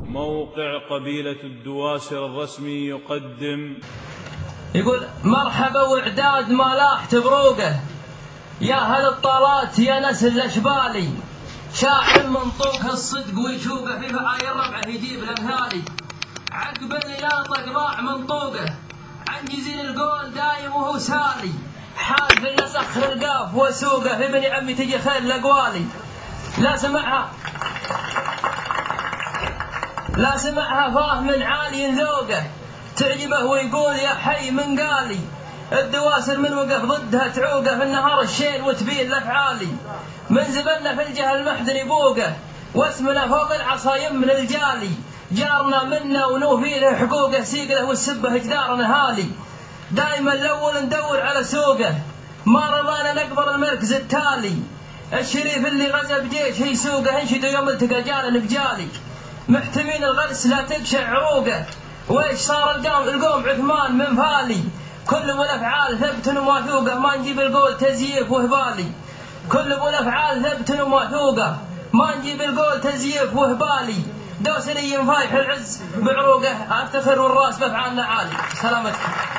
موقع قبيلة الدواسر الرسمي يقدم. يقول مرحبا وإعداد ما لاح تبروقه، يا هل الطالات يا نسل الأشبالي، شاعر منطوق الصدق ويشوقه في فعاير ربعه يجيب الأمثالي، عقب اللي ينطق راع منطوقه، عن جزيل القول دايم وهو سالي، حالف إلا سخر القاف وسوقه، في ابن عمي تجي خير الأقوالي، لا سمعها فاه من عالي ذوقه، تعجبه ويقول يا حي من قالي، الدواسر من وقف ضدها تعوقه، في النهار الشين وتبين الافعالي، من زبلنا في الجهل محدن بوقه، واسمنا فوق العصايم من الجالي، جارنا منا ونوفي له حقوقه، سيقله والسبه جدارنا هالي، دايما الاول ندور على سوقه، ما رضانا نقبل المركز التالي، الشريف اللي غزا بجيش هي سوقه، انشدوا يوم التقى جانا بجالي، محتمين الغرس لا تقشع عروقه، ويش صار القوم عثمان من فالي، كل ابو الافعال ثبت وموثوقه، ما نجيب القول تزييف وهبالي، كل ابو الافعال ثبت وموثوقه، ما نجيب القول تزييف وهبالي، دوسري فايح العز بعروقه، افتخر والراس بافعالنا عالي. سلامتكم.